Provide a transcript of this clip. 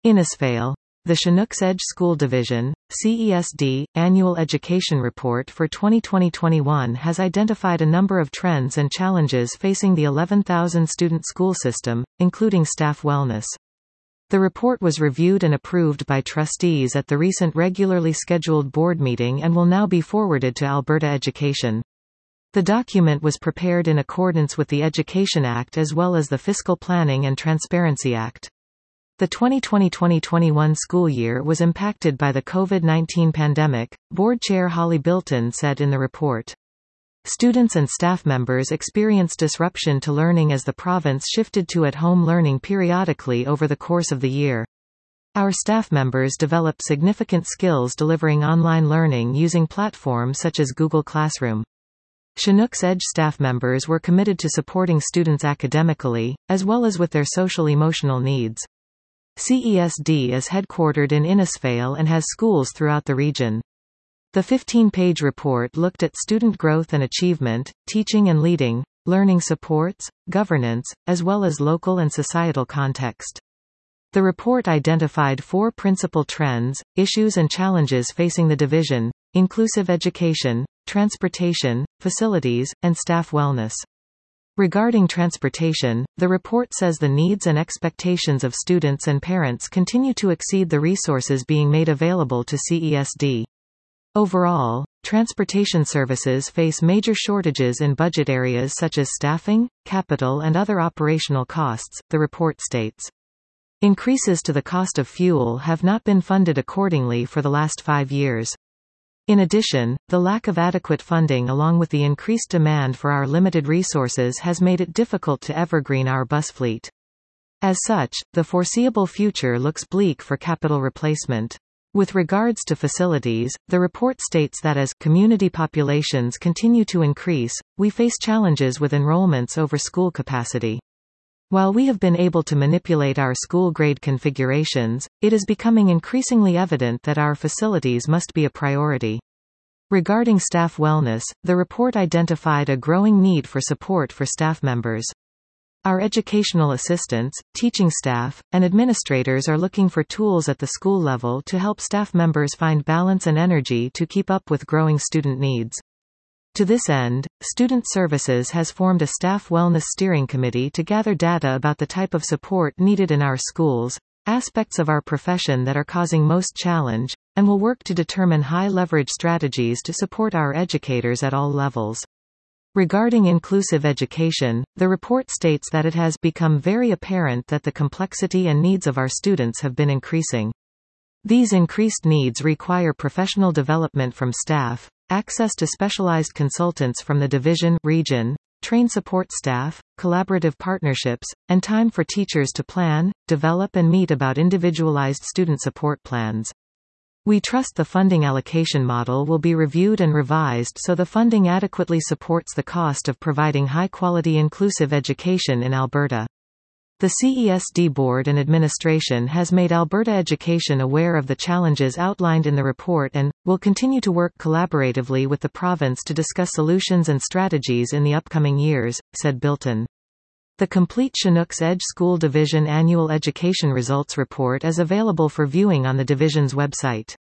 Innisfail. The Chinooks Edge School Division, CESD, Annual Education Report for 2020-21 has identified a number of trends and challenges facing the 11,000-student school system, including staff wellness. The report was reviewed and approved by trustees at the recent regularly scheduled board meeting and will now be forwarded to Alberta Education. The document was prepared in accordance with the Education Act as well as the Fiscal Planning and Transparency Act. The 2020-2021 school year was impacted by the COVID-19 pandemic, Board Chair Holly Bilton said in the report. Students and staff members experienced disruption to learning as the province shifted to at-home learning periodically over the course of the year. Our staff members developed significant skills delivering online learning using platforms such as Google Classroom. Chinooks Edge staff members were committed to supporting students academically, as well as with their social-emotional needs. CESD is headquartered in Innisfail and has schools throughout the region. The 15-page report looked at student growth and achievement, teaching and leading, learning supports, governance, as well as local and societal context. The report identified 4 principal trends, issues and challenges facing the division: inclusive education, transportation, facilities, and staff wellness. Regarding transportation, the report says the needs and expectations of students and parents continue to exceed the resources being made available to CESD. Overall, transportation services face major shortages in budget areas such as staffing, capital and other operational costs, the report states. Increases to the cost of fuel have not been funded accordingly for the last 5 years. In addition, the lack of adequate funding along with the increased demand for our limited resources has made it difficult to evergreen our bus fleet. As such, the foreseeable future looks bleak for capital replacement. With regards to facilities, the report states that as community populations continue to increase, we face challenges with enrollments over school capacity. While we have been able to manipulate our school grade configurations, it is becoming increasingly evident that our facilities must be a priority. Regarding staff wellness, the report identified a growing need for support for staff members. Our educational assistants, teaching staff, and administrators are looking for tools at the school level to help staff members find balance and energy to keep up with growing student needs. To this end, Student Services has formed a staff wellness steering committee to gather data about the type of support needed in our schools, aspects of our profession that are causing most challenge, and will work to determine high-leverage strategies to support our educators at all levels. Regarding inclusive education, the report states that it has become very apparent that the complexity and needs of our students have been increasing. These increased needs require professional development from staff, access to specialized consultants from the division, region, trained support staff, collaborative partnerships, and time for teachers to plan, develop and meet about individualized student support plans. We trust the funding allocation model will be reviewed and revised so the funding adequately supports the cost of providing high-quality inclusive education in Alberta. The CESD Board and Administration has made Alberta Education aware of the challenges outlined in the report and will continue to work collaboratively with the province to discuss solutions and strategies in the upcoming years, said Bilton. The complete Chinooks Edge School Division Annual Education Results Report is available for viewing on the division's website.